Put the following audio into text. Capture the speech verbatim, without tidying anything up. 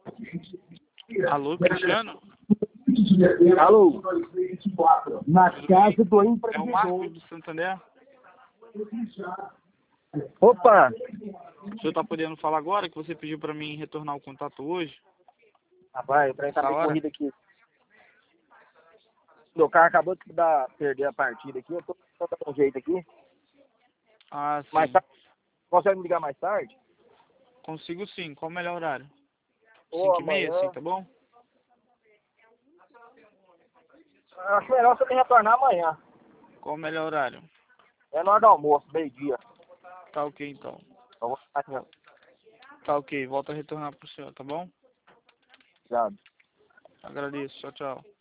Alô, Cristiano? Alô? Na casa do É o empreendedor. Marcos do Santander? Opa! O senhor tá podendo falar agora que você pediu pra mim retornar o contato hoje? Rapaz, o trem tá Essa meio hora? corrido aqui. Meu carro acabou de dar, perder a partida aqui, eu tô tô dando um jeito aqui. Ah, sim. Mais tarde, consegue me ligar mais tarde? Consigo sim. Qual o melhor horário? Ou Cinco e meia, amanhã? sim, tá bom? Acho melhor você me retornar amanhã. Qual o melhor horário? É na hora do almoço, meio-dia. Tá ok, então. Eu vou ficar aqui, Tá ok. Volto a retornar pro senhor, tá bom? obrigado. Agradeço. Tchau, tchau.